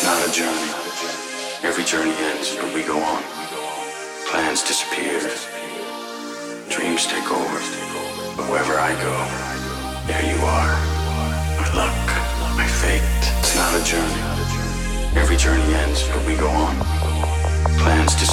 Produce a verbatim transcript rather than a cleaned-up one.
It's not a journey. Every journey ends, but we go on. Plans disappear. Dreams take over. But wherever I go, there you are. My luck, my fate. It's not a journey. Every journey ends, but we go on. Plans disappear.